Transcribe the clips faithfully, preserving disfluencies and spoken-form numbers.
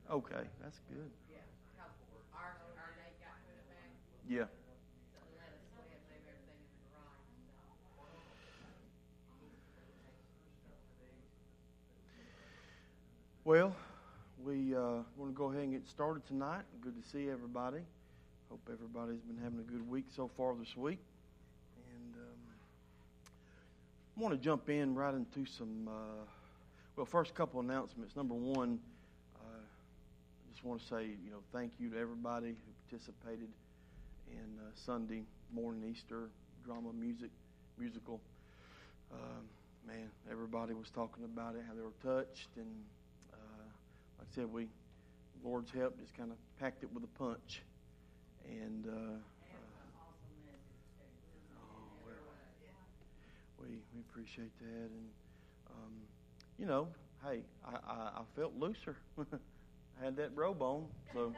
Okay, that's good. Yeah, because our, our date got put back, Yeah. so they let us go ahead and move everything in the garage, so. Well, we uh, want to go ahead and get started tonight. Good to see everybody. Hope everybody's been having a good week so far this week. And um, I want to jump in right into some, uh, well, first couple announcements. Number one, uh, I just want to say, you know, thank you to everybody who participated in uh, Sunday morning Easter drama music musical. Um, man, everybody was talking about it, how they were touched, and uh, like I said, we, Lord's help, just kind of packed it with a punch. And uh, uh, oh, well, we we appreciate that, and um, you know, hey, I, I, I felt looser. I had that robe on, so.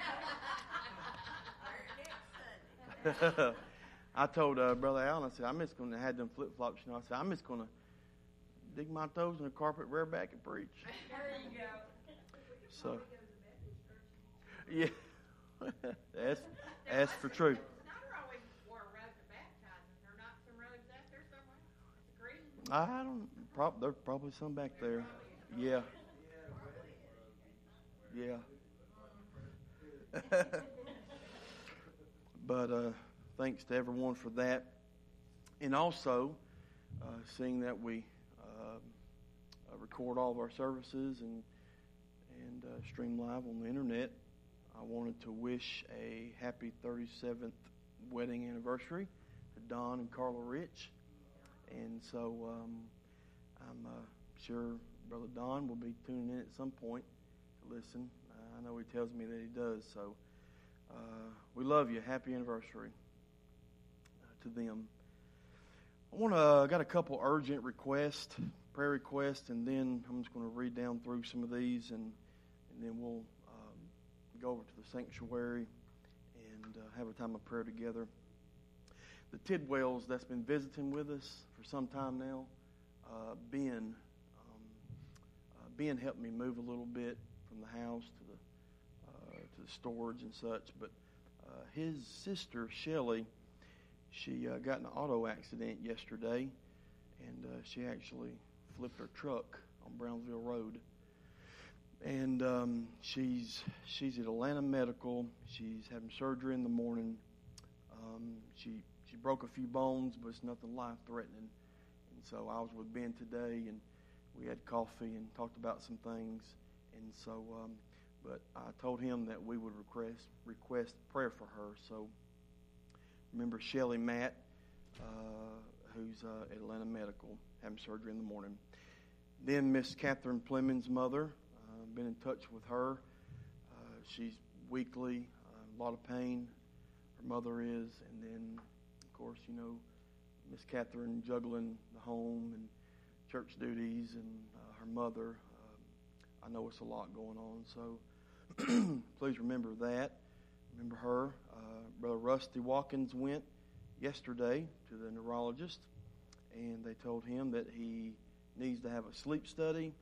I told uh, Brother Allen, I said, I'm just going to have them flip flops. You know, I said, I'm just going to dig my toes in the carpet, rear back, and preach. There you go. So, yeah. Ask, ask for truth. Snyder always wore a robe to baptize. Is there not some robes out there somewhere? It's green. I don't. Prob- there's probably some back there. Yeah. Yeah. But uh, thanks to everyone for that, and also uh, seeing that we uh, uh, record all of our services and and uh, stream live on the internet. I wanted to wish a happy thirty-seventh wedding anniversary to Don and Carla Rich. And so um, I'm uh, sure Brother Don will be tuning in at some point to listen. Uh, I know he tells me that he does. So uh, we love you. Happy anniversary uh, to them. I want to uh, got a couple urgent requests, prayer requests, and then I'm just going to read down through some of these, and and then we'll go over to the sanctuary and uh, have a time of prayer together. The Tidwells that's been visiting with us for some time now, uh, Ben, um, uh, Ben helped me move a little bit from the house to the uh, to the storage and such. But uh, his sister Shelley, she uh, got in an auto accident yesterday, and uh, she actually flipped her truck on Brownsville Road. And um, she's she's at Atlanta Medical. She's having surgery in the morning. Um, she she broke a few bones, but it's nothing life-threatening. And so I was with Ben today, and we had coffee and talked about some things. And so, um, but I told him that we would request request prayer for her. So remember Shelley Matt, uh, who's uh, at Atlanta Medical, having surgery in the morning. Then Miss Catherine Fleming's mother. Been in touch with her. Uh, she's weakly, uh, a lot of pain. Her mother is, and then, of course, you know, Miss Catherine juggling the home and church duties, and uh, her mother. Uh, I know it's a lot going on, so please remember that. Remember her. Uh, Brother Rusty Watkins went yesterday to the neurologist, and they told him that he needs to have a sleep study.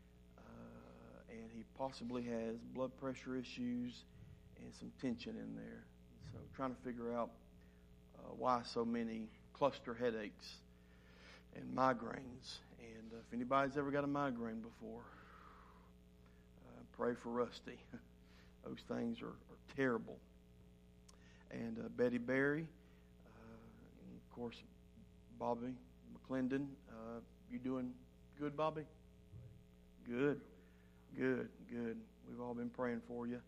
And he possibly has blood pressure issues and some tension in there. So trying to figure out uh, why so many cluster headaches and migraines. And uh, if anybody's ever got a migraine before, uh, pray for Rusty. Those things are, are terrible. And uh, Betty Berry, uh, and of course Bobby McClendon. Uh, you doing good, Bobby? Good. Good, good. We've all been praying for you.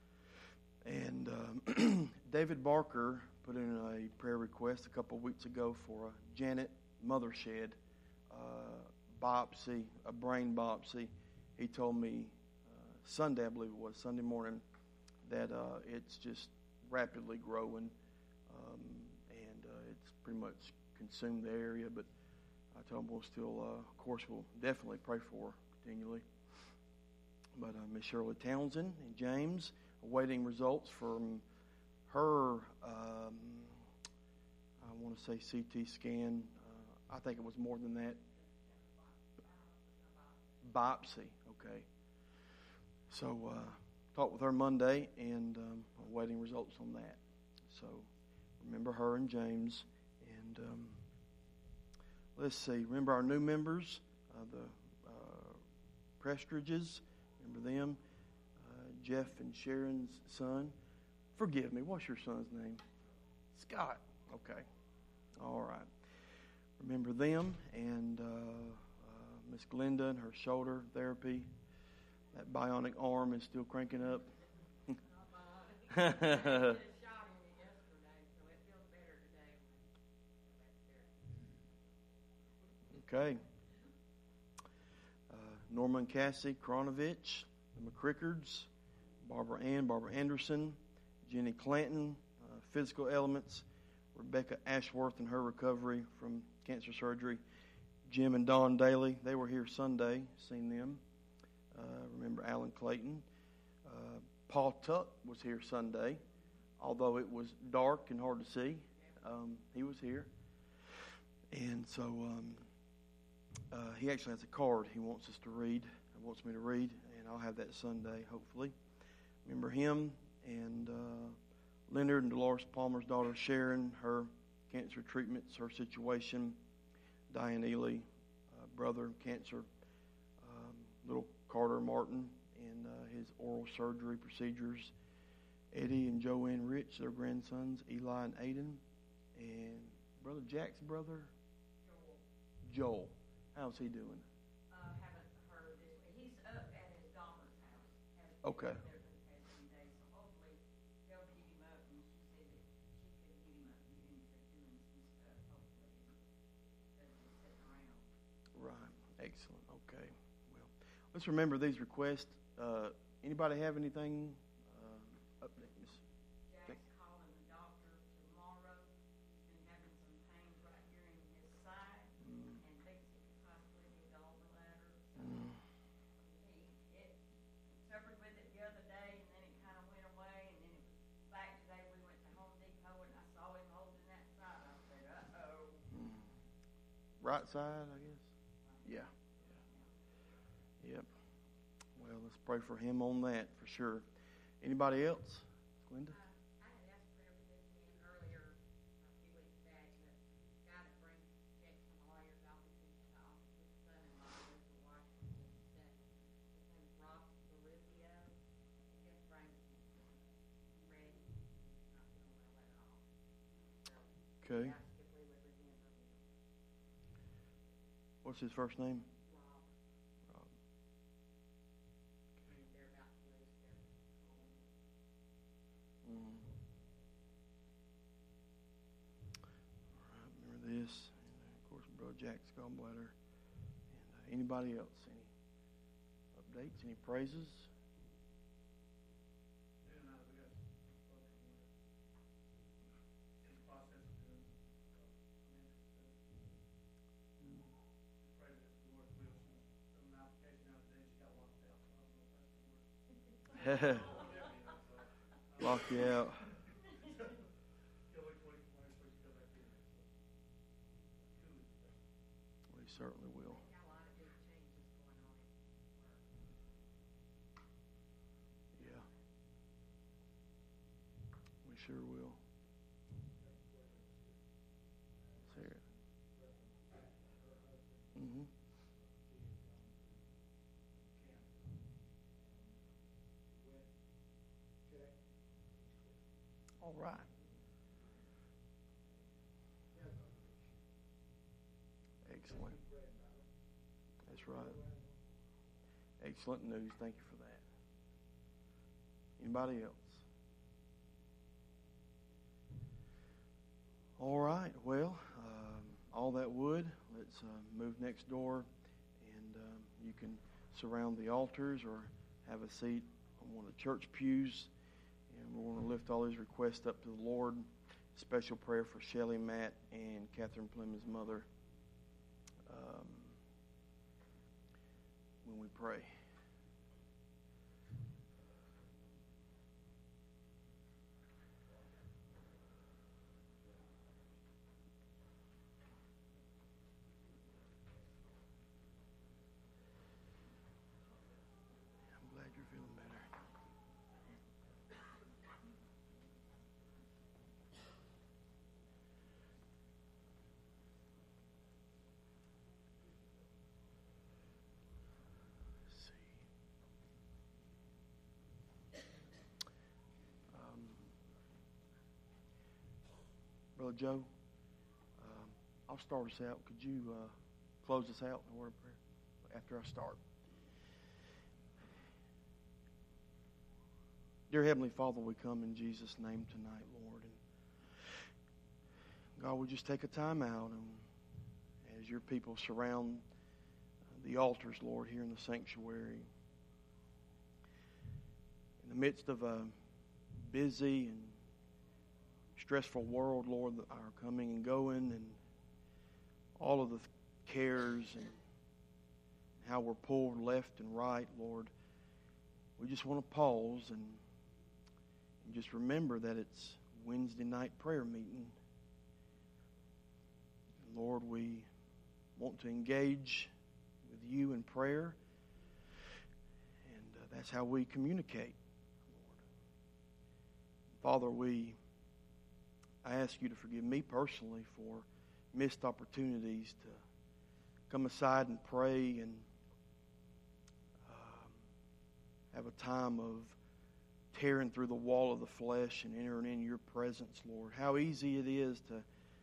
And um, David Barker put in a prayer request a couple of weeks ago for a Janet Mothershed uh, biopsy, a brain biopsy. He told me uh, Sunday, I believe it was, Sunday morning, that uh, it's just rapidly growing, um, and uh, it's pretty much consumed the area. But I told him we'll still, uh, of course, we'll definitely pray for her continually. But uh, Miss Shirley Townsend and James awaiting results from her, um, I want to say C T scan. Uh, I think it was more than that. Biopsy, okay. So uh, talked with her Monday, and um, I'm awaiting results on that. So remember her and James. And um, let's see, remember our new members, uh, the uh, Prestridges. Remember them? Uh, Jeff and Sharon's son. Forgive me, what's your son's name? Scott. Okay. All right. Remember them, and uh, uh, Miss Glenda and her shoulder therapy. That bionic arm is still cranking up. Okay. Uh, Norman Cassie Kronovich, the McCrickards, Barbara Ann, Barbara Anderson, Jenny Clanton, uh, physical elements, Rebecca Ashworth and her recovery from cancer surgery, Jim and Don Daly, they were here Sunday, seen them. Uh, remember Alan Clayton. Uh, Paul Tuck was here Sunday, although it was dark and hard to see. Um, he was here. And so um, uh, he actually has a card he wants us to read, he wants me to read, and I'll have that Sunday, hopefully. Remember him and uh, Leonard and Dolores Palmer's daughter Sharon, her cancer treatments, her situation. Diane Ely, uh, brother, cancer. Um, little Carter Martin and uh, his oral surgery procedures. Eddie and Joanne Rich, their grandsons, Eli and Aiden. And Brother Jack's brother? Joel. Joel. How's he doing? Uh, haven't heard this. He's up at his daughter's house. Has Okay. been there for the past few days, so hopefully they'll pick him up. And she said that she could get him up, get him to doing some stuff, hopefully, instead of just sitting around. Right. Excellent. Okay. Well, let's remember these requests. Uh, anybody have anything? Uh, update, Miss? Jack's calling the doctor tomorrow. He's been having some pains right here in his side, Mm. and thinks it could possibly be gallbladder. So Mm. he it suffered with it the other day, and then it kind of went away, and then it was back today. We went to Home Depot, and I saw him holding that side. I said, "Uh-oh." Mm. Right side, I guess. Yeah. Yeah. Yep. Well, let's pray for him on that for sure. Anybody else? Glenda? Uh, I had asked prayer for this man earlier, a few weeks back, the guy that brings checks from lawyers' offices to the office of his son-in-law lives in Washington State. His name's Ross Mauricio. He just brings ready. Not feeling well at all. So Okay. he asked if we would remember him. What's his first name? Rob, Rob. and they're about to lose their home. Mm. All right, remember this. And of course, Brother Jack's gallbladder. And uh, anybody else? Any updates? Any praises? Lock you out. We certainly will. Got a lot of big changes going on at work. Yeah. We sure will. Let's hear it. Mm-hmm. All right. Excellent. That's right. Excellent news. Thank you for that. Anybody else? All right. Well, um, all that wood. Let's uh, move next door, and um, you can surround the altars or have a seat on one of the church pews. And we want to lift all these requests up to the Lord. Special prayer for Shelley, Matt, and Catherine Plymouth's mother um, when we pray. I'm glad you're feeling better. Brother Joe, um, I'll start us out. Could you uh, close us out in a word of prayer after I start? Dear Heavenly Father, we come in Jesus' name tonight, Lord. And God, we just take a time out and as your people surround the altars, Lord, here in the sanctuary. In the midst of a busy and stressful world, Lord, our coming and going and all of the cares and how we're pulled left and right, Lord, we just want to pause and, and just remember that it's Wednesday night prayer meeting. And Lord, we want to engage with you in prayer, and uh, that's how we communicate. Father, we I ask you to forgive me personally for missed opportunities to come aside and pray and um, have a time of tearing through the wall of the flesh and entering in your presence, Lord. How easy it is to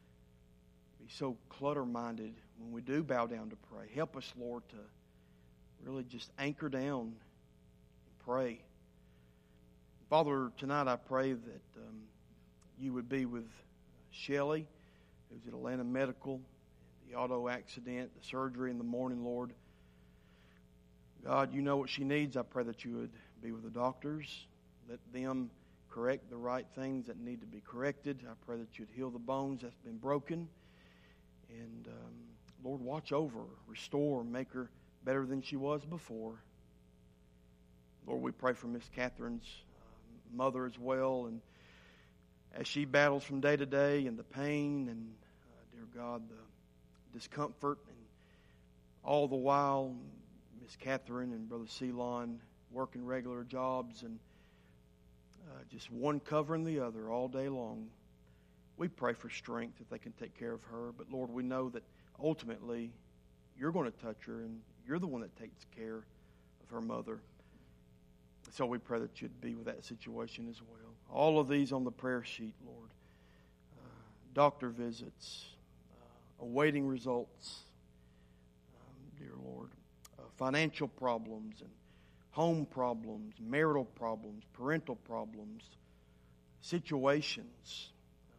be so clutter-minded when we do bow down to pray. Help us, Lord, to really just anchor down and pray. Father, tonight I pray that um, you would be with Shelley, who's at Atlanta Medical, the auto accident, the surgery in the morning, Lord. God, you know what she needs. I pray that you would be with the doctors. Let them correct the right things that need to be corrected. I pray that you'd heal the bones that's been broken. And, um, Lord, watch over her, restore, make her better than she was before. Lord, we pray for Miss Catherine's mother as well, and as she battles from day to day and the pain and uh, dear God, the discomfort, and all the while Miss Catherine and Brother Ceylon working regular jobs and uh, just one covering the other all day long. We pray for strength that they can take care of her, but Lord, we know that ultimately you're going to touch her and you're the one that takes care of her mother. So we pray that you'd be with that situation as well. All of these on the prayer sheet, Lord. Uh, doctor visits, uh, awaiting results, um, dear Lord. Uh, financial problems and home problems, marital problems, parental problems, situations,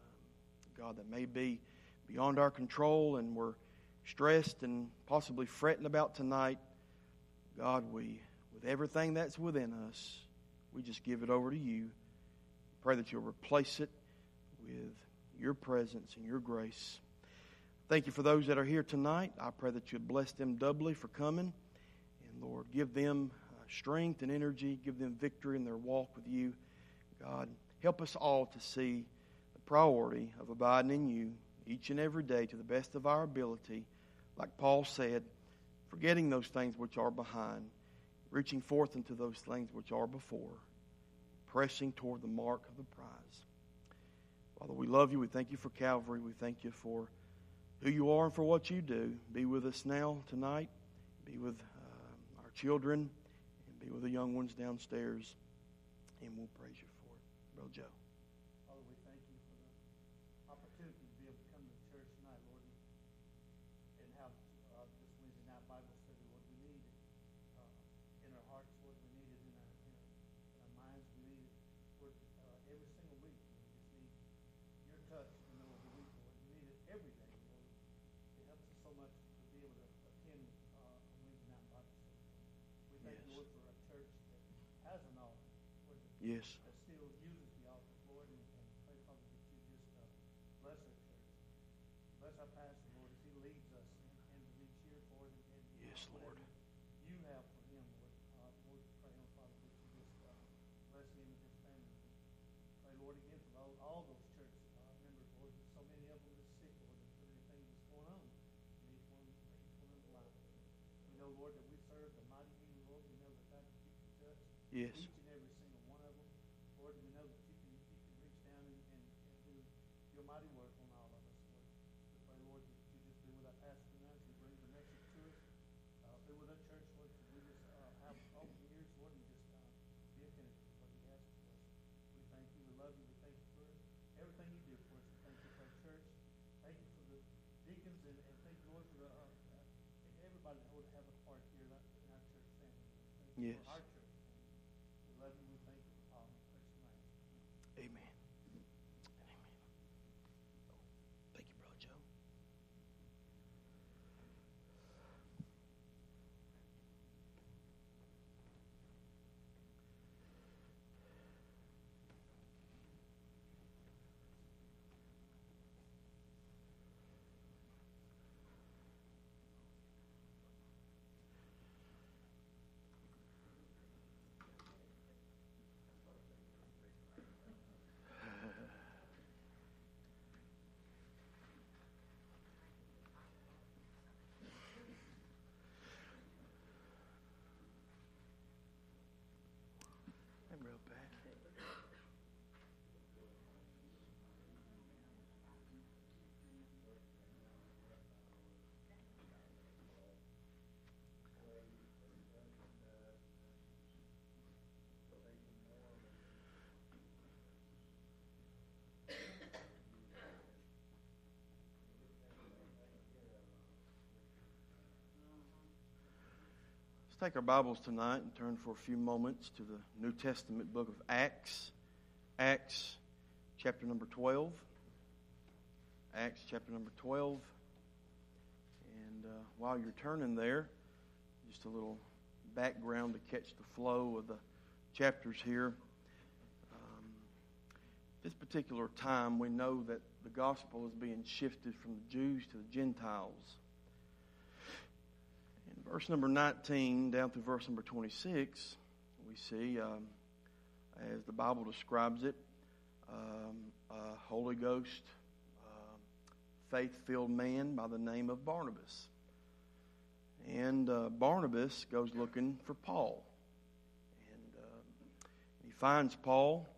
um, God, that may be beyond our control and we're stressed and possibly fretting about tonight. God, we... with everything that's within us, we just give it over to you. Pray that you'll replace it with your presence and your grace. Thank you for those that are here tonight. I pray that you'd bless them doubly for coming. And Lord, give them uh, strength and energy. Give them victory in their walk with you. God, help us all to see the priority of abiding in you each and every day to the best of our ability. Like Paul said, forgetting those things which are behind, reaching forth into those things which are before, pressing toward the mark of the prize. Father, we love you. We thank you for Calvary. We thank you for who you are and for what you do. Be with us now tonight. Be with uh, our children and be with the young ones downstairs. And we'll praise you for it. Brother Joe. Father, we thank you for the opportunity to be able to come to church tonight, Lord, and have uh, this Wednesday night Bible study, Lord. We need it uh, in our hearts, Lord. We need it in our, in our, in our minds. We need it, Lord, uh, every single week. We just need your touch in the middle of the week, Lord. We need it every day, Lord. It helps us so much to be able to attend uh, a Wednesday night Bible study. We thank Yes. you, Lord, for a church that has an altar, Lord, that Yes. that still uses the altar, Lord, and, and pray, Father, that you just uh, bless our church. Bless our pastor, Lord, as he leads us in, in the reach here, Lord, and, and Yes, uh, Lord. whatever you have for him, Lord. Uh, Lord, pray, oh, Father, that you just uh, bless him and his family. Pray, Lord, again for all, all those church uh, members, Lord. So many of them is sick, Lord, and so many things that's going on in each one, each one of their lives. We know, Lord, that we serve the mighty healer, Lord. We know that God, that you can touch Yes. each and every single one of them. Lord, we know that you can you can reach down and, and, and do your mighty work on all of us, Lord. We pray, Lord, that you just be with our pastor tonight as he brings the message to us. Uh, be with our church, Lord, that we just uh, have open ears, Lord, and just uh, be attentive to what he has for us. We thank you, we love you, we thank you for everything you do for us. We thank you for our church. deacons, and, and thank you, Lord, for the, uh, uh, everybody that would have a part here in our church family. Thank you Yes. for our church family. We love you. We thank you for all in Christ's name. Amen. Amen. Thank you, Brother Joe. I'm real bad. Let's take our Bibles tonight and turn for a few moments to the New Testament book of Acts. Acts chapter number twelve. Acts chapter number twelve. And uh, while you're turning there, just a little background to catch the flow of the chapters here. Um, this particular time, we know that the gospel is being shifted from the Jews to the Gentiles. In verse number nineteen down through verse number twenty-six, we see, um, as the Bible describes it, um, a Holy Ghost, uh, faith-filled man by the name of Barnabas. And uh, Barnabas goes looking for Paul. And uh, he finds Paul.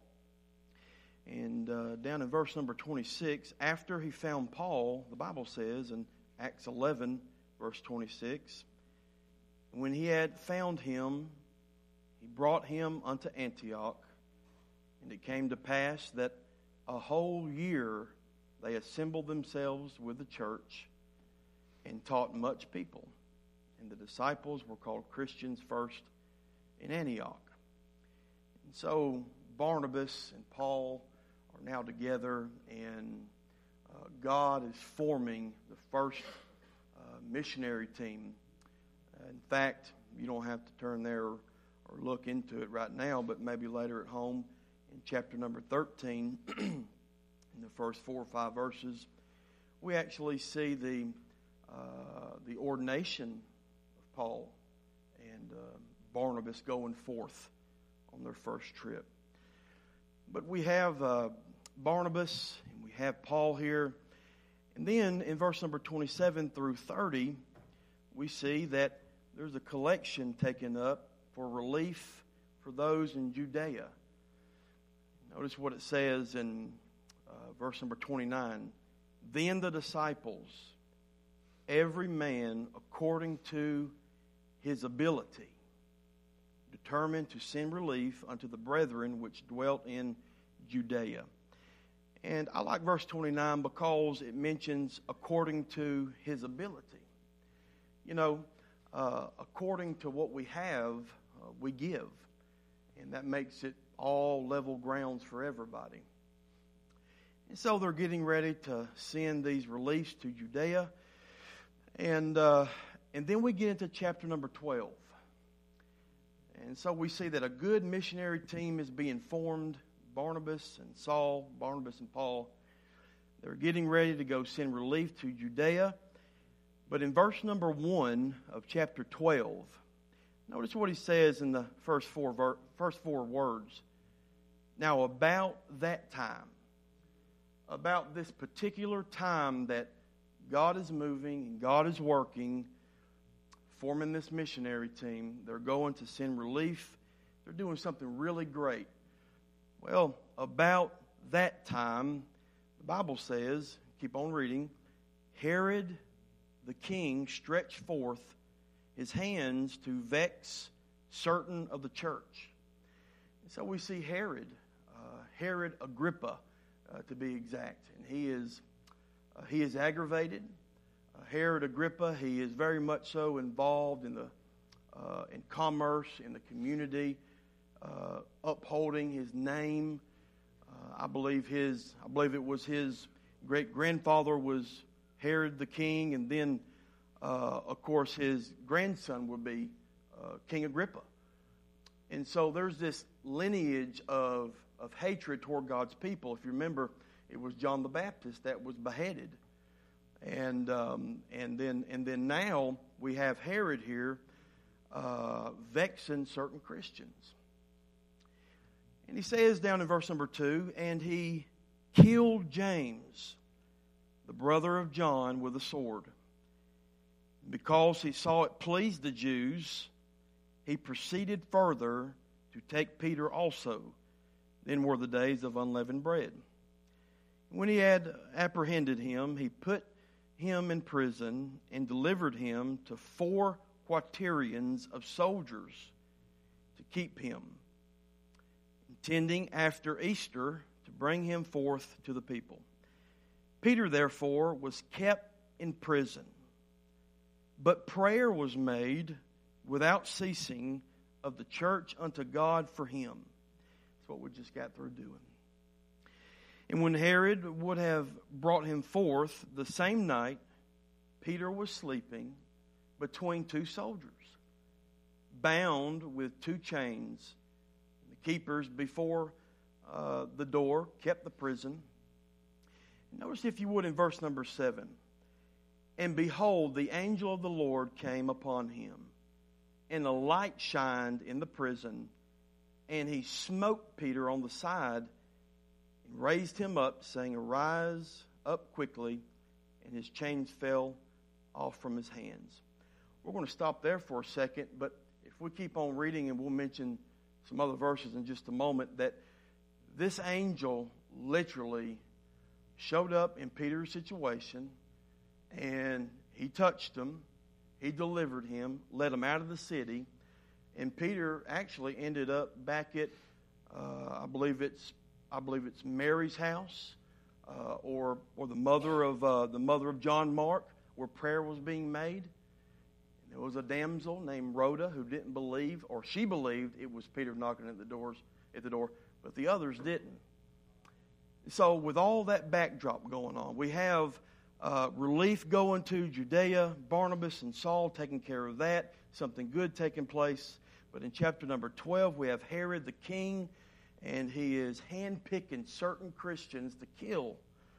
And uh, down in verse number twenty-six, after he found Paul, the Bible says in Acts eleven, verse twenty-six, when he had found him, he brought him unto Antioch. And it came to pass that a whole year they assembled themselves with the church and taught much people. And the disciples were called Christians first in Antioch. And so Barnabas and Paul are now together, and uh, God is forming the first uh, missionary team. In fact, you don't have to turn there or, or look into it right now, but maybe later at home in chapter number thirteen, in the first four or five verses, we actually see the uh, the ordination of Paul and uh, Barnabas going forth on their first trip. But we have uh, Barnabas and we have Paul here. And then in verse number twenty-seven through thirty, we see that there's a collection taken up for relief for those in Judea. Notice what it says in uh, verse number twenty-nine. Then the disciples, every man according to his ability, determined to send relief unto the brethren which dwelt in Judea. And I like verse twenty-nine because it mentions according to his ability. You know, uh, according to what we have, uh, we give. And that makes it all level grounds for everybody. And so they're getting ready to send these reliefs to Judea. And, uh, and then we get into chapter number twelve. And so we see that a good missionary team is being formed. Barnabas and Saul, Barnabas and Paul, they're getting ready to go send relief to Judea. But in verse number one of chapter twelve, notice what he says in the first four, ver- first four words. Now about that time, about this particular time that God is moving and God is working, forming this missionary team, they're going to send relief. They're doing something really great. Well, about that time, the Bible says, keep on reading, Herod the king stretched forth his hands to vex certain of the church. And so we see Herod, uh, Herod Agrippa, uh, to be exact, and he is uh, he is aggravated. uh, Herod Agrippa. He is very much so involved in the uh, in commerce, in the community, uh, upholding his name. Uh, I believe his I believe it was his great grandfather was Herod the king, and then uh, of course his grandson would be uh, King Agrippa. And so there's this lineage of of hatred toward God's people. If you remember, it was John the Baptist that was beheaded, and um, and then and then now we have Herod here uh, vexing certain Christians. And he says down in verse number two, and he killed James, the brother of John, with a sword. Because he saw it pleased the Jews, he proceeded further to take Peter also. Then were the days of unleavened bread. When he had apprehended him, he put him in prison and delivered him to four quaternions of soldiers to keep him, intending after Easter to bring him forth to the people. Peter, therefore, was kept in prison, but prayer was made without ceasing of the church unto God for him. That's what we just got through doing. And when Herod would have brought him forth the same night, Peter was sleeping between two soldiers, bound with two chains. The keepers before uh, the door kept the prison. Notice, if you would, in verse number seven. And behold, the angel of the Lord came upon him, and a light shined in the prison, and he smote Peter on the side, and raised him up, saying, Arise up quickly, and his chains fell off from his hands. We're going to stop there for a second, but if we keep on reading, and we'll mention some other verses in just a moment, that this angel literally showed up in Peter's situation, and he touched him, he delivered him, led him out of the city, and Peter actually ended up back at, uh, I believe it's, I believe it's Mary's house, uh, or or the mother of uh, the mother of John Mark, where prayer was being made. And there was a damsel named Rhoda who didn't believe, or she believed it was Peter knocking at the doors at the door, but the others didn't. So with all that backdrop going on, we have uh, relief going to Judea, Barnabas and Saul taking care of that, something good taking place. But in chapter number twelve, we have Herod the king, and he is handpicking certain Christians to kill.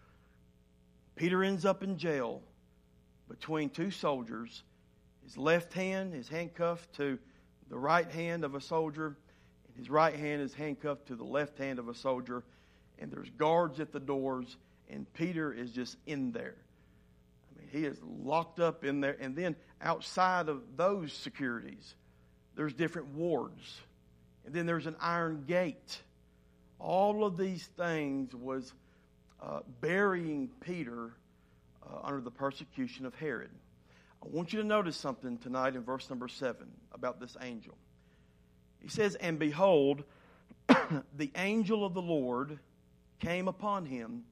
Peter ends up in jail between two soldiers. His left hand is handcuffed to the right hand of a soldier, and his right hand is handcuffed to the left hand of a soldier. And there's guards at the doors, and Peter is just in there. I mean, he is locked up in there. And then outside of those securities, there's different wards. And then there's an iron gate. All of these things was uh, burying Peter uh, under the persecution of Herod. I want you to notice something tonight in verse number seven about this angel. He says, And behold, the angel of the Lord came upon him,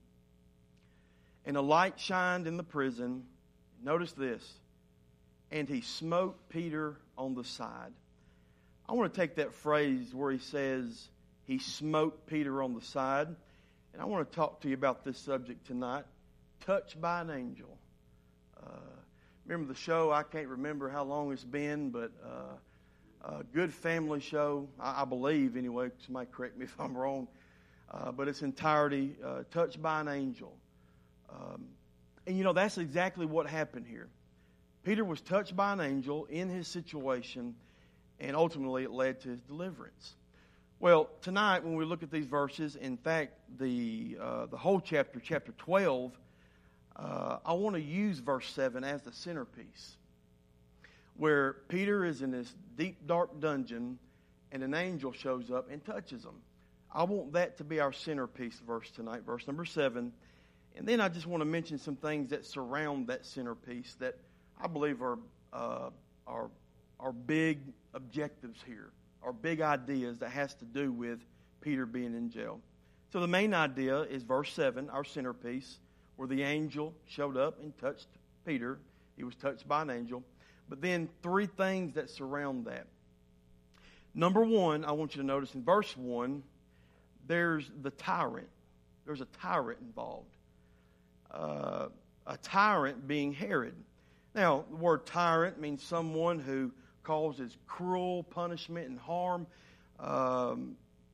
and a light shined in the prison. Notice this. And he smote Peter on the side. I want to take that phrase where he says he smote Peter on the side, and I want to talk to you about this subject tonight, touched by an angel. Uh, remember the show? I can't remember how long it's been, but uh, a good family show, I, I believe anyway. Somebody correct me if I'm wrong. Uh, but its entirety, uh, touched by an angel. Um, and you know, that's exactly what happened here. Peter was touched by an angel in his situation, and ultimately it led to his deliverance. Well, tonight when we look at these verses, in fact, the uh, the whole chapter, chapter twelve, uh, I want to use verse seven as the centerpiece, where Peter is in this deep, dark dungeon, and an angel shows up and touches him. I want that to be our centerpiece verse tonight, verse number seven. And then I just want to mention some things that surround that centerpiece that I believe are uh, are are big objectives here, are big ideas that has to do with Peter being in jail. So the main idea is verse seven, our centerpiece, where the angel showed up and touched Peter He was touched by an angel. But then three things that surround that. Number one, I want you to notice in verse one, there's the tyrant. There's a tyrant involved. Uh, a tyrant being Herod. Now, the word tyrant means someone who causes cruel punishment and harm, um,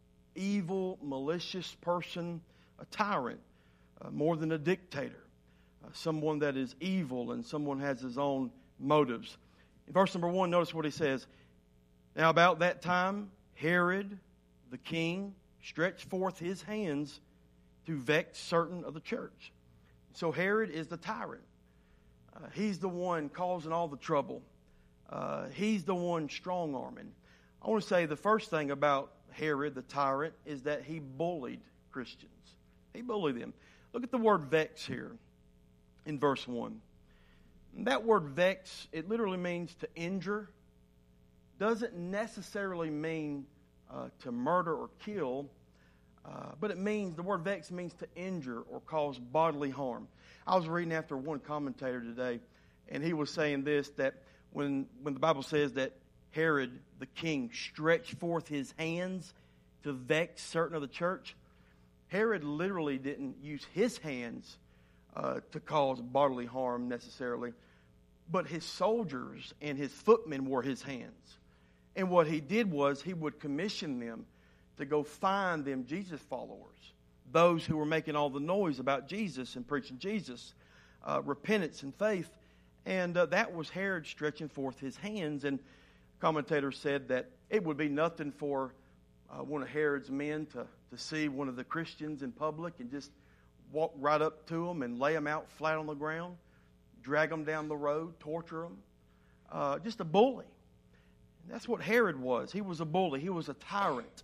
evil, malicious person, a tyrant, uh, more than a dictator, uh, someone that is evil and someone has his own motives. In verse number one, notice what he says. Now, about that time, Herod, the king, stretched forth his hands to vex certain of the church. So Herod is the tyrant. Uh, he's the one causing all the trouble. Uh, he's the one strong-arming. I want to say the first thing about Herod, the tyrant, is that he bullied Christians. He bullied them. Look at the word vex here in verse one. And that word vex, it literally means to injure. Doesn't necessarily mean uh, to murder or kill, uh, but it means, the word vex means to injure or cause bodily harm. I was reading after one commentator today, and he was saying this, that when, when the Bible says that Herod, the king, stretched forth his hands to vex certain of the church, Herod literally didn't use his hands uh, to cause bodily harm necessarily, but his soldiers and his footmen were his hands. And what he did was he would commission them to go find them Jesus followers, those who were making all the noise about Jesus and preaching Jesus, uh, repentance and faith. And uh, that was Herod stretching forth his hands. And commentators said that it would be nothing for uh, one of Herod's men to, to see one of the Christians in public and just walk right up to them and lay them out flat on the ground, drag them down the road, torture them. Uh, just a bully. And that's what Herod was. He was a bully. He was a tyrant.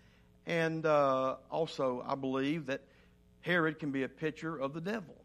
And uh, also, I believe that Herod can be a picture of the devil.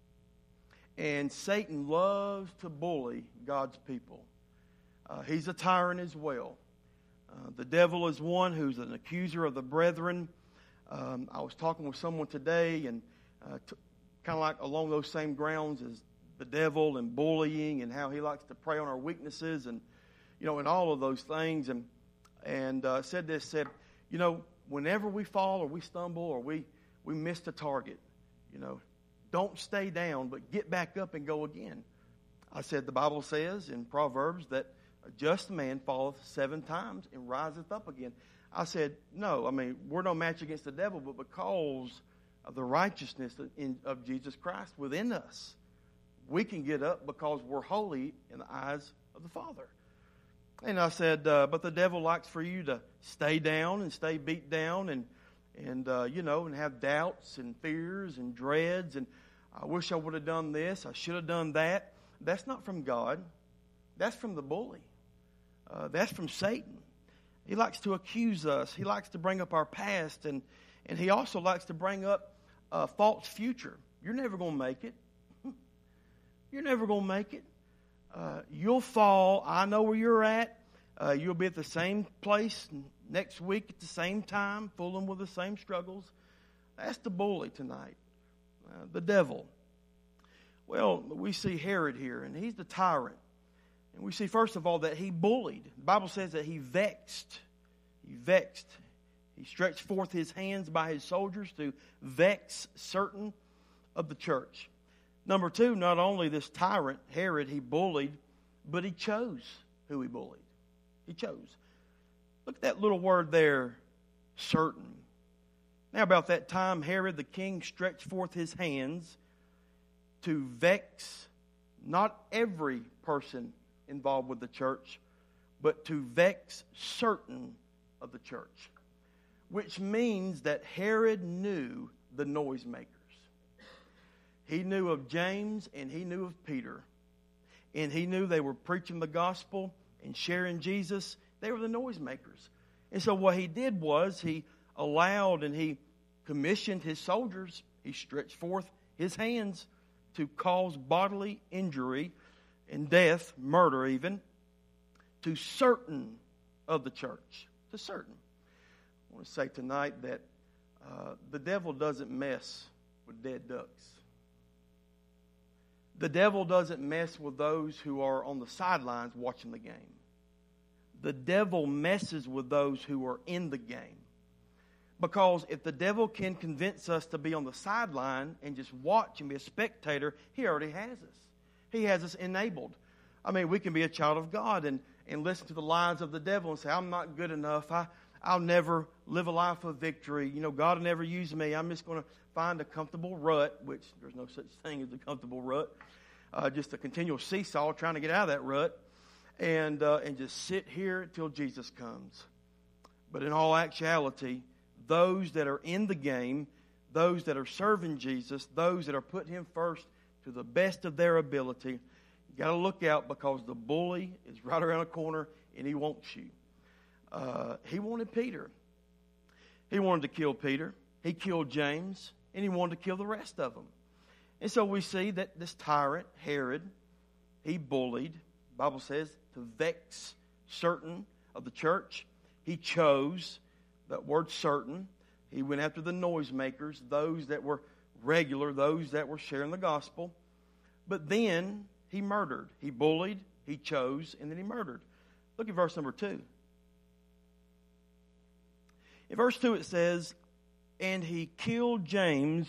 And Satan loves to bully God's people. Uh, he's a tyrant as well. Uh, the devil is one who's an accuser of the brethren. Um, I was talking with someone today, and uh, t- kind of like along those same grounds as the devil and bullying, and how he likes to prey on our weaknesses, and you know, and all of those things. And and uh, said this, said, you know, whenever we fall or we stumble or we we miss the target, you know, don't stay down, but get back up and go again. I said the Bible says in Proverbs that a just man falleth seven times and riseth up again. I said, no, I mean, we're no match against the devil, but because of the righteousness of, in, of Jesus Christ within us, we can get up because we're holy in the eyes of the Father. And I said, uh, but the devil likes for you to stay down and stay beat down and, and uh, you know, and have doubts and fears and dreads. And I wish I would have done this. I should have done that. That's not from God. That's from the bully. Uh, that's from Satan. He likes to accuse us. He likes to bring up our past. And, and he also likes to bring up a false future. You're never going to make it. You're never going to make it. Uh, you'll fall. I know where you're at. Uh, you'll be at the same place next week at the same time, fooling with the same struggles. That's the bully tonight, uh, the devil. Well, we see Herod here, and he's the tyrant. And we see, first of all, that he bullied. The Bible says that he vexed. He vexed. He stretched forth his hands by his soldiers to vex certain of the church. Number two, not only this tyrant, Herod, he bullied, but he chose who he bullied. He chose. Look at that little word there, certain. Now, about that time, Herod the king stretched forth his hands to vex not every person involved with the church, but to vex certain of the church. Which means that Herod knew the noisemakers. He knew of James and he knew of Peter. And he knew they were preaching the gospel and sharing Jesus. They were the noisemakers. And so what he did was he allowed and he commissioned his soldiers. He stretched forth his hands to cause bodily injury and death, murder even, to certain of the church. To certain. I want to say tonight that uh, the devil doesn't mess with dead ducks. The devil doesn't mess with those who are on the sidelines watching the game. The devil messes with those who are in the game. Because if the devil can convince us to be on the sideline and just watch and be a spectator, he already has us. He has us enabled. I mean, we can be a child of God and, and listen to the lies of the devil and say, I'm not good enough. I, I'll never live a life of victory. You know, God will never use me. I'm just going to find a comfortable rut, which there's no such thing as a comfortable rut. Uh, just a continual seesaw trying to get out of that rut. And, uh, and just sit here until Jesus comes. But in all actuality, those that are in the game, those that are serving Jesus, those that are putting Him first to the best of their ability, you got to look out because the bully is right around the corner and he wants you. Uh, he wanted Peter. He wanted to kill Peter. He killed James, and he wanted to kill the rest of them. And so we see that this tyrant, Herod, he bullied, the Bible says, to vex certain of the church. He chose, that word certain. He went after the noisemakers, those that were regular, those that were sharing the gospel. But then he murdered. He bullied, he chose, and then he murdered. Look at verse number two. In verse two it says, and he killed James,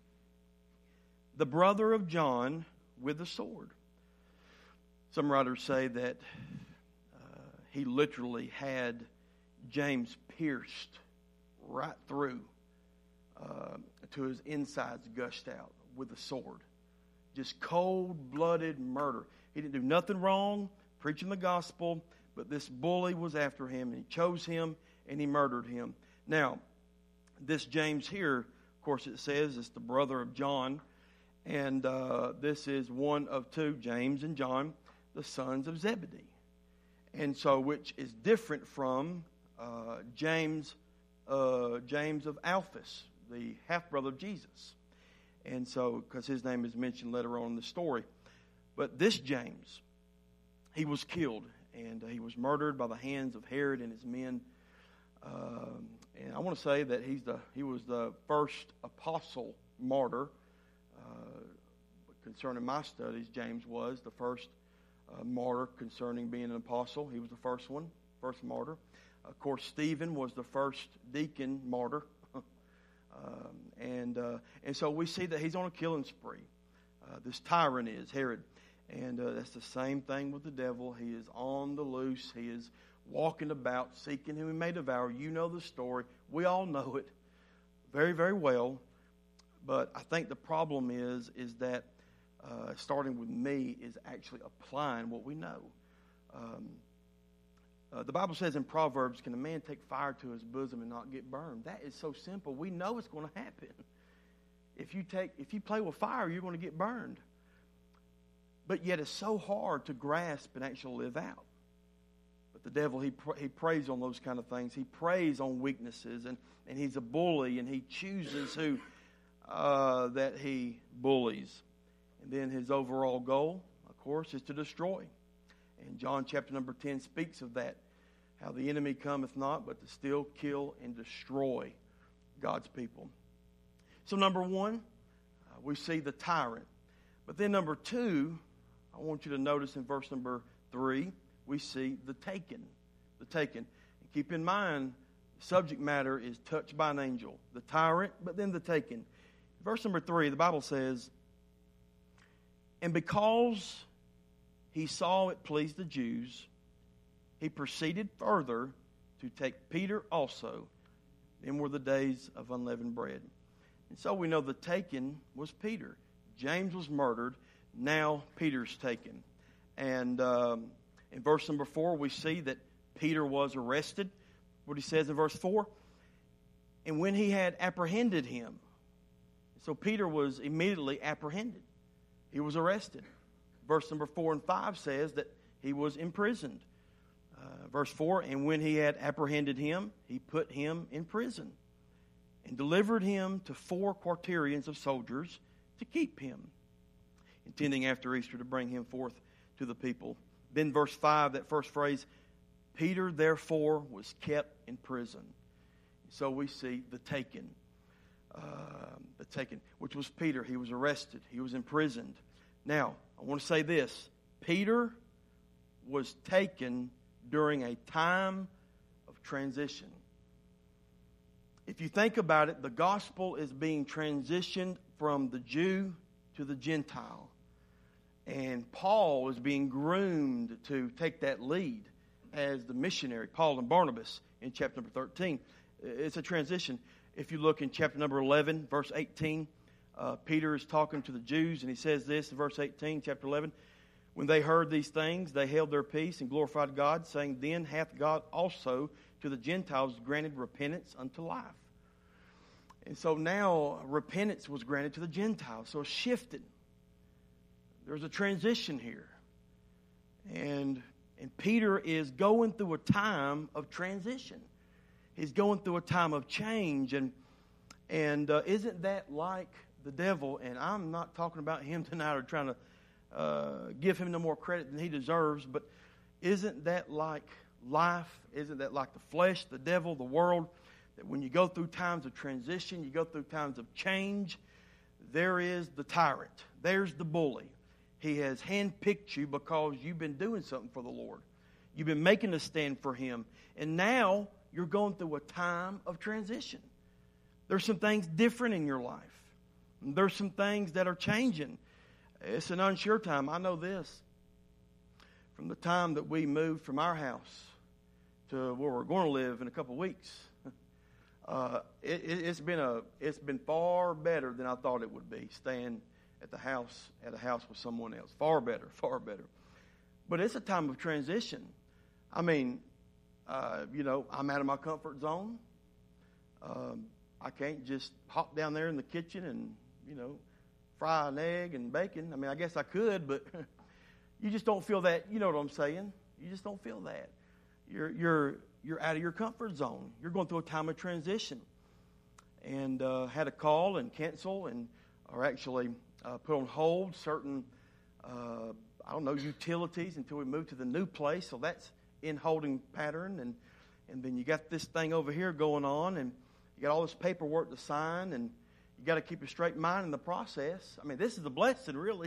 the brother of John, with a sword. Some writers say that uh, he literally had James pierced right through uh, to his insides gushed out with a sword. Just cold-blooded murder. He didn't do nothing wrong, preaching the gospel, but this bully was after him, and he chose him, and he murdered him. Now, this James here, of course it says, is the brother of John, and uh, this is one of two, James and John, the sons of Zebedee. And so, which is different from uh, James, uh, James of Alphaeus, the half-brother of Jesus. And so, because his name is mentioned later on in the story. But this James, he was killed, and he was murdered by the hands of Herod and his men. Um, and I want to say that he's the he was the first apostle martyr. Uh, concerning my studies, James was the first uh, martyr concerning being an apostle. He was the first one, first martyr. Of course, Stephen was the first deacon martyr. Um, and uh, and so we see that he's on a killing spree. Uh, this tyrant is Herod, and uh, that's the same thing with the devil. He is on the loose. He is walking about, seeking whom he may devour. You know the story. We all know it very, very well. But I think the problem is is that uh, starting with me is actually applying what we know. Um, Uh, the Bible says in Proverbs, can a man take fire to his bosom and not get burned? That is so simple. We know it's going to happen. If you take, if you play with fire, you're going to get burned. But yet it's so hard to grasp and actually live out. But the devil, he he preys on those kind of things. He preys on weaknesses, and, and he's a bully, and he chooses who uh, that he bullies. And then his overall goal, of course, is to destroy. And John chapter number ten speaks of that, how the enemy cometh not but to steal, kill, and destroy God's people. So number one, uh, we see the tyrant. But then number two, I want you to notice in verse number three, we see the taken. The taken. And keep in mind, the subject matter is touched by an angel. The tyrant, but then the taken. Verse number three, the Bible says, and because he saw it pleased the Jews, he proceeded further to take Peter also. Then were the days of unleavened bread. And so we know the taken was Peter. James was murdered. Now Peter's taken. And um, in verse number four, we see that Peter was arrested. What he says in verse four, and when he had apprehended him. So Peter was immediately apprehended. He was arrested. Verse number four and five says that he was imprisoned. Uh, verse four, and when he had apprehended him, he put him in prison and delivered him to four quaternions of soldiers to keep him, intending after Easter to bring him forth to the people. Then verse five, that first phrase, Peter therefore was kept in prison. So we see the taken, uh, the taken, which was Peter. He was arrested. He was imprisoned. Now, I want to say this. Peter was taken during a time of transition. If you think about it, the gospel is being transitioned from the Jew to the Gentile. And Paul is being groomed to take that lead as the missionary, Paul and Barnabas, in chapter number thirteen. It's a transition. If you look in chapter number eleven, verse eighteen, uh, Peter is talking to the Jews, and he says this in verse eighteen, chapter eleven. When they heard these things, they held their peace and glorified God, saying, Then hath God also to the Gentiles granted repentance unto life. And so now repentance was granted to the Gentiles. So it shifted. There's a transition here. And, and Peter is going through a time of transition. He's going through a time of change. And, and uh, isn't that like the devil? And I'm not talking about him tonight or trying to Uh, give him no more credit than he deserves, but isn't that like life? Isn't that like the flesh, the devil, the world? That when you go through times of transition, you go through times of change, there is the tyrant. There's the bully. He has handpicked you because you've been doing something for the Lord. You've been making a stand for Him. And now you're going through a time of transition. There's some things different in your life. There's some things that are changing. It's an unsure time. I know this. From the time that we moved from our house to where we're going to live in a couple of weeks, uh, it, it's been a it's been far better than I thought it would be. Staying at the house at a house with someone else, far better, far better. But it's a time of transition. I mean, uh, you know, I'm out of my comfort zone. Um, I can't just hop down there in the kitchen and you know. fry an egg and bacon. I mean, I guess I could, but you just don't feel that. You know what I'm saying? You just don't feel that. You're you're you're out of your comfort zone. You're going through a time of transition. And uh, had to call and cancel and or actually uh, put on hold certain uh, I don't know utilities until we move to the new place. So that's in holding pattern. And and then you got this thing over here going on, and you got all this paperwork to sign, and you got to keep a straight mind in the process. I mean, this is a blessing, really.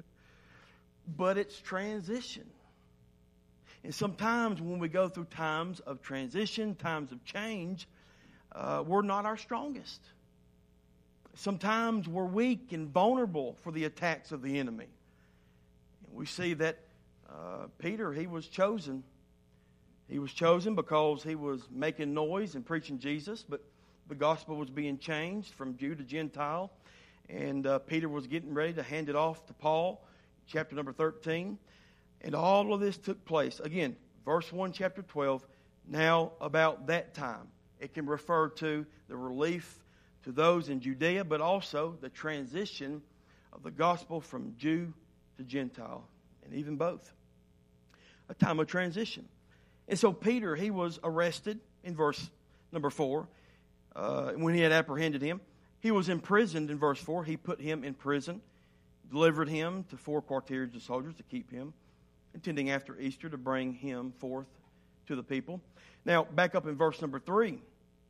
But it's transition. And sometimes when we go through times of transition, times of change, uh, we're not our strongest. Sometimes we're weak and vulnerable for the attacks of the enemy. And we see that uh, Peter, he was chosen. He was chosen because he was making noise and preaching Jesus, but the gospel was being changed from Jew to Gentile, and uh, Peter was getting ready to hand it off to Paul, chapter number thirteen. And all of this took place. Again, verse one, chapter twelve, now about that time. It can refer to the relief to those in Judea, but also the transition of the gospel from Jew to Gentile, and even both. A time of transition. And so Peter, he was arrested in verse number four. Uh, when he had apprehended him, he was imprisoned in verse four. He put him in prison, delivered him to four quartiers of soldiers to keep him, intending after Easter to bring him forth to the people. Now, back up in verse number three.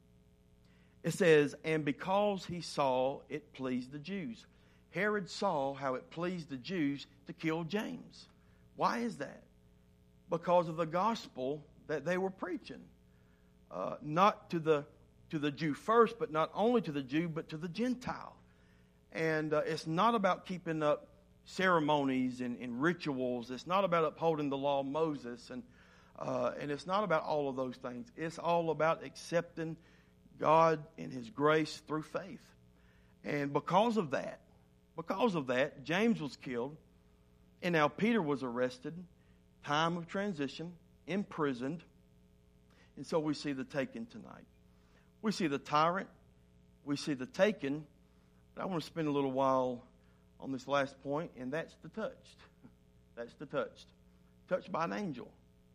It says, and because he saw it pleased the Jews. Herod saw how it pleased the Jews to kill James. Why is that? Because of the gospel that they were preaching. Uh, not to the to the Jew first, but not only to the Jew, but to the Gentile. And uh, it's not about keeping up ceremonies and, and rituals. It's not about upholding the law of Moses. And, uh, and it's not about all of those things. It's all about accepting God and His grace through faith. And because of that, because of that, James was killed. And now Peter was arrested. Time of transition, imprisoned. And so we see the taken tonight. We see the tyrant. We see the taken. But I want to spend a little while on this last point, and that's the touched. That's the touched. Touched by an angel.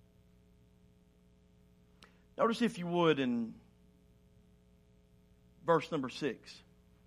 Notice, if you would, in verse number six.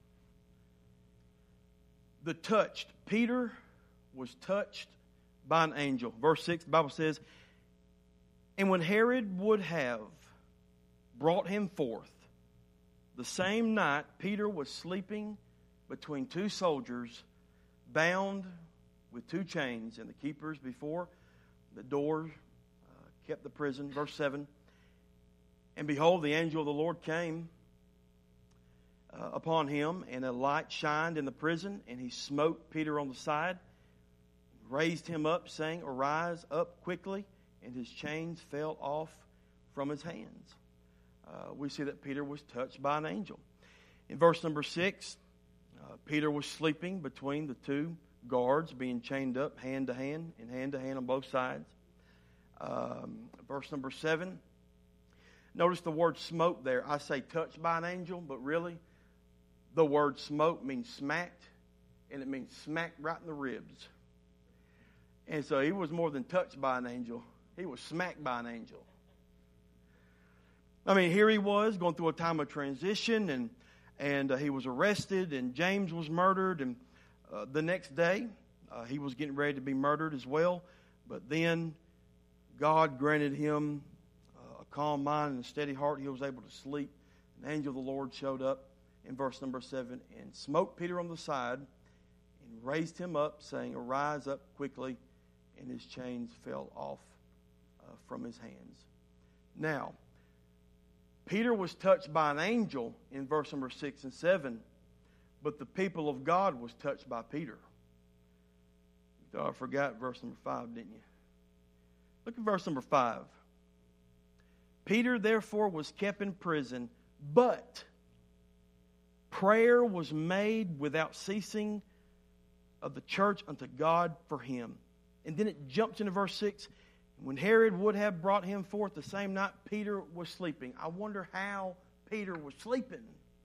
The touched. Peter was touched by an angel. Verse six, the Bible says, and when Herod would have brought him forth, the same night Peter was sleeping between two soldiers, bound with two chains, and the keepers before the door uh, kept the prison. Verse seven, and behold, the angel of the Lord came uh, upon him, and a light shined in the prison, and he smote Peter on the side, raised him up, saying, Arise up quickly, and his chains fell off from his hands. Uh, we see that Peter was touched by an angel. In verse number six, uh, Peter was sleeping between the two guards, being chained up hand to hand and hand to hand on both sides. Um, verse number seven, notice the word smote there. I say touched by an angel, but really the word smote means smacked, and it means smacked right in the ribs. And so he was more than touched by an angel. He was smacked by an angel. I mean, here he was going through a time of transition, and and uh, he was arrested, and James was murdered, and uh, the next day uh, he was getting ready to be murdered as well. But then God granted him uh, a calm mind and a steady heart. He was able to sleep. An angel of the Lord showed up in verse number seven and smote Peter on the side and raised him up, saying, Arise up quickly, and his chains fell off uh, from his hands. Now, Peter was touched by an angel in verse number six and seven, but the people of God was touched by Peter. You thought I forgot verse number five, didn't you? Look at verse number five. Peter therefore was kept in prison, but prayer was made without ceasing of the church unto God for him. And then it jumps into verse six. When Herod would have brought him forth the same night, Peter was sleeping. I wonder how Peter was sleeping.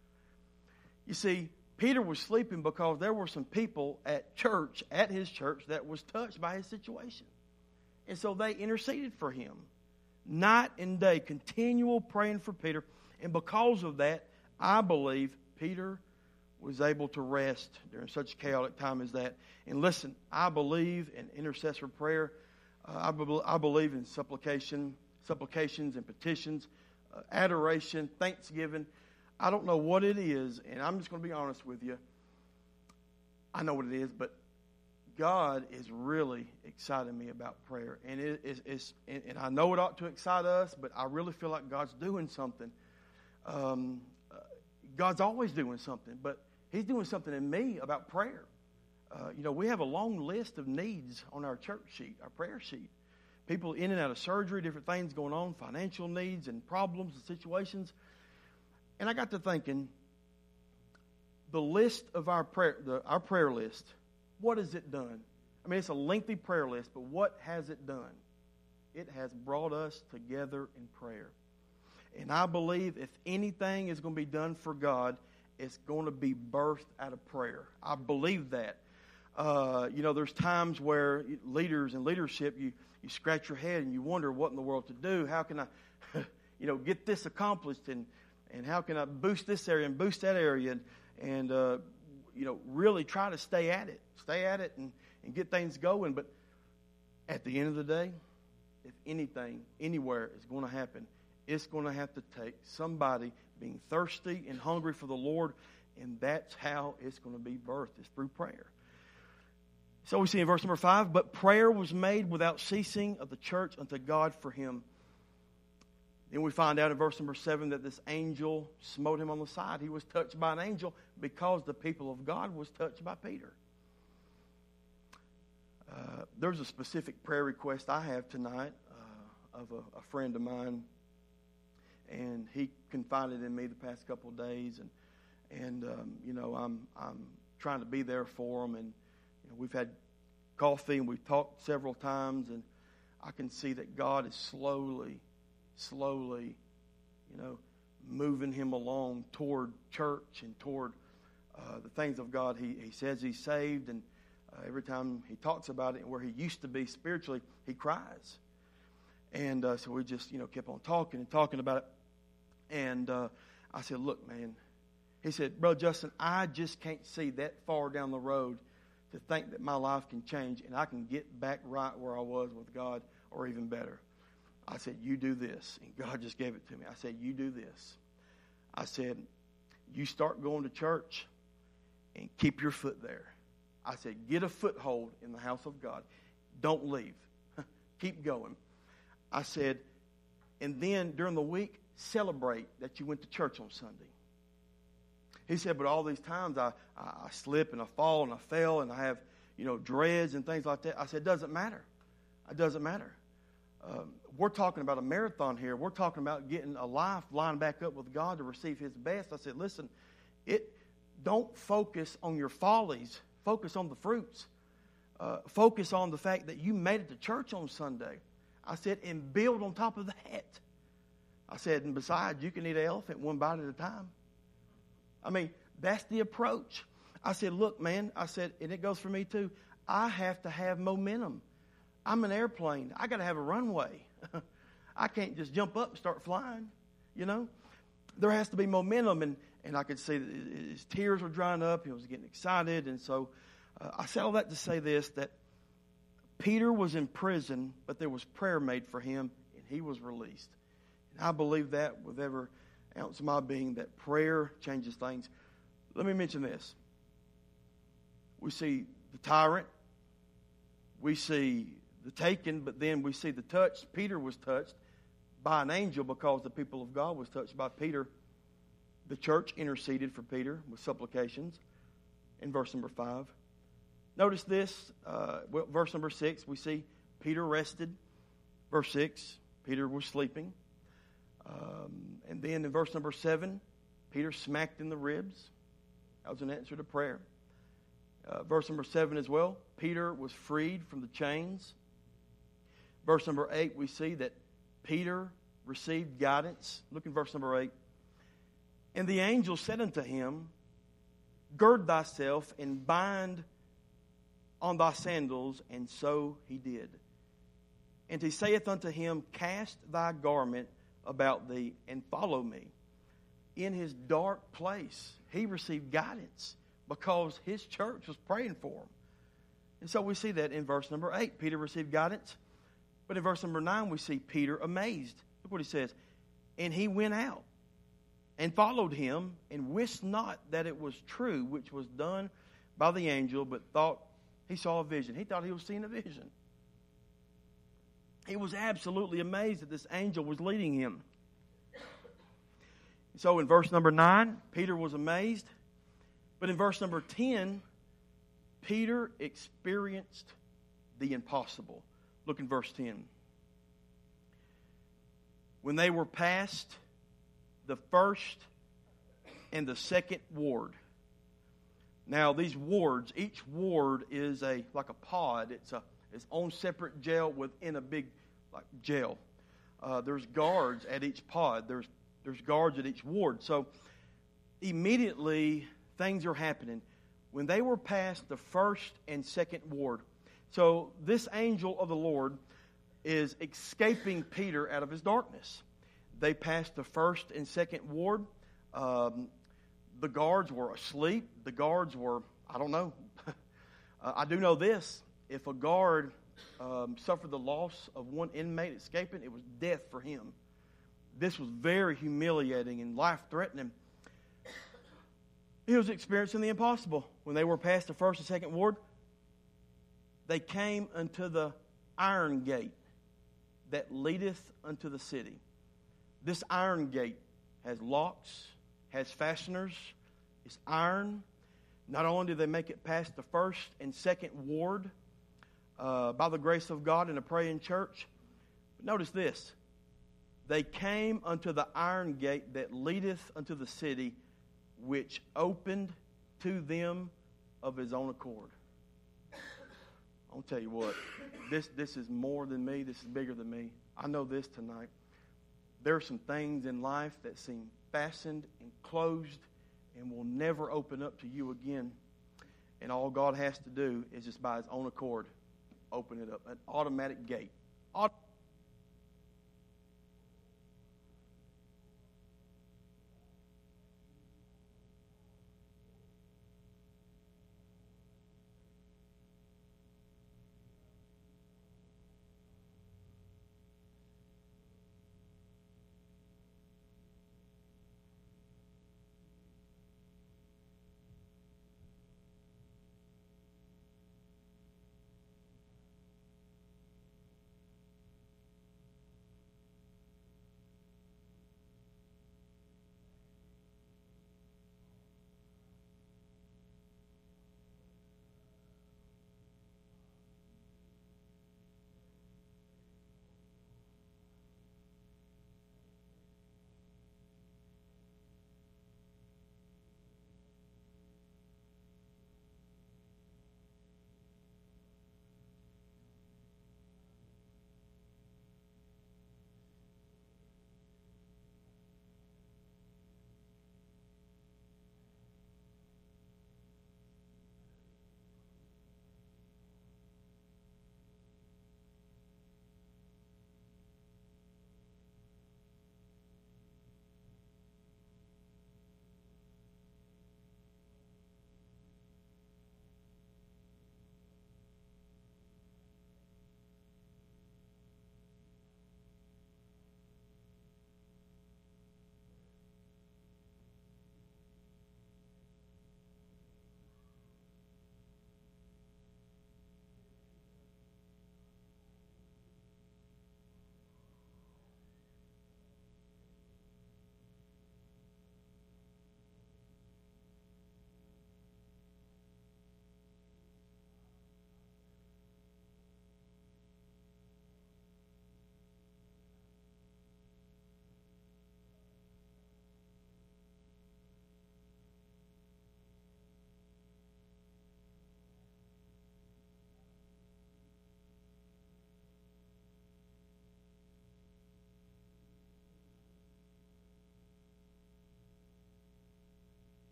You see, Peter was sleeping because there were some people at church, at his church, that was touched by his situation. And so they interceded for him. Night and day, continual praying for Peter. And because of that, I believe Peter was able to rest during such a chaotic time as that. And listen, I believe in intercessor prayer. Uh, I, be- I believe in supplication, supplications and petitions, uh, adoration, thanksgiving. I don't know what it is, and I'm just going to be honest with you. I know what it is, but God is really exciting me about prayer. And, it is, it's, and, and I know it ought to excite us, but I really feel like God's doing something. Um, uh, God's always doing something, but He's doing something in me about prayer. Uh, you know, we have a long list of needs on our church sheet, our prayer sheet. People in and out of surgery, different things going on, financial needs and problems and situations. And I got to thinking, the list of our prayer, the, our prayer list, what has it done? I mean, it's a lengthy prayer list, but what has it done? It has brought us together in prayer. And I believe if anything is going to be done for God, it's going to be birthed out of prayer. I believe that. Uh, you know, there's times where leaders and leadership, you, you scratch your head and you wonder what in the world to do. How can I, you know, get this accomplished, and, and how can I boost this area and boost that area, and, and uh, you know, really try to stay at it, stay at it and, and get things going. But at the end of the day, if anything, anywhere is going to happen, it's going to have to take somebody being thirsty and hungry for the Lord, and that's how it's going to be birthed, is through prayer. So we see in verse number five, but prayer was made without ceasing of the church unto God for him. Then we find out in verse number seven that this angel smote him on the side. He was touched by an angel because the people of God was touched by Peter. Uh, there's a specific prayer request I have tonight uh, of a, a friend of mine, and he confided in me the past couple of days, and and um, you know I'm I'm trying to be there for him, and you know, we've had coffee and we've talked several times, and I can see that God is slowly, slowly, you know, moving him along toward church and toward uh, the things of God. He he says he's saved, and uh, every time he talks about it and where he used to be spiritually, he cries. And uh, so we just, you know, kept on talking and talking about it. And uh, I said, look, man, he said, Brother Justin, I just can't see that far down the road to think that my life can change and I can get back right where I was with God, or even better. I said, you do this. And God just gave it to me. I said, you do this. I said, you start going to church and keep your foot there. I said, get a foothold in the house of God. Don't leave. Keep going. I said, and then during the week, celebrate that you went to church on Sunday. He said, but all these times I, I, I slip and I fall and I fell and I have, you know, dreads and things like that. I said, it doesn't matter. It doesn't matter. Um, we're talking about a marathon here. We're talking about getting a life lined back up with God to receive His best. I said, listen, it don't focus on your follies. Focus on the fruits. Uh, focus on the fact that you made it to church on Sunday. I said, and build on top of that. I said, and besides, you can eat an elephant one bite at a time. I mean, that's the approach. I said, look, man, I said, and it goes for me too, I have to have momentum. I'm an airplane. I got to have a runway. I can't just jump up and start flying, you know. There has to be momentum, and, and I could see that his tears were drying up. He was getting excited, and so uh, I said all that to say this, that Peter was in prison, but there was prayer made for him, and he was released. And I believe that with every ounce of my being, that prayer changes things. Let me mention this. We see the tyrant. We see the taken, but then we see the touch. Peter was touched by an angel because the people of God was touched by Peter. The church interceded for Peter with supplications in verse number five. Notice this, uh, well, verse number six, we see Peter rested. Verse six, Peter was sleeping. Um, and then in verse number seven, Peter smacked in the ribs. That was an answer to prayer. Uh, verse number seven as well, Peter was freed from the chains. Verse number eight, we see that Peter received guidance. Look in verse number eight. And the angel said unto him, gird thyself and bind on thy sandals, and so he did. And he saith unto him, cast thy garment about thee and follow me. In his dark place, he received guidance because his church was praying for him. And so we see that in verse number eight, Peter received guidance. But in verse number nine, we see Peter amazed. Look what he says. And he went out and followed him, and wist not that it was true, which was done by the angel, but thought he saw a vision. He thought he was seeing a vision. He was absolutely amazed that this angel was leading him. So in verse number nine, Peter was amazed. But in verse number ten, Peter experienced the impossible. Look in verse ten. When they were past the first and the second ward. Now these wards, each ward is a like a pod. It's a its own separate jail within a big like jail. Uh, there's guards at each pod. There's there's guards at each ward. So immediately things are happening. When they were past the first and second ward, so this angel of the Lord is escaping Peter out of his darkness. They passed the first and second ward. Um, the guards were asleep. The guards were, I don't know. uh, I do know this. If a guard um, suffered the loss of one inmate escaping, it was death for him. This was very humiliating and life-threatening. He was experiencing the impossible. When they were past the first and second ward, they came unto the iron gate that leadeth unto the city. This iron gate has locks, has fasteners, it's iron. Not only did they make it past the first and second ward uh, by the grace of God in a praying church, but notice this. They came unto the iron gate that leadeth unto the city, which opened to them of his own accord. I'll tell you what, this, this is more than me. This is bigger than me. I know this tonight. There are some things in life that seem fastened and closed and will never open up to you again. And all God has to do is just by his own accord, open it up. An automatic gate. Auto-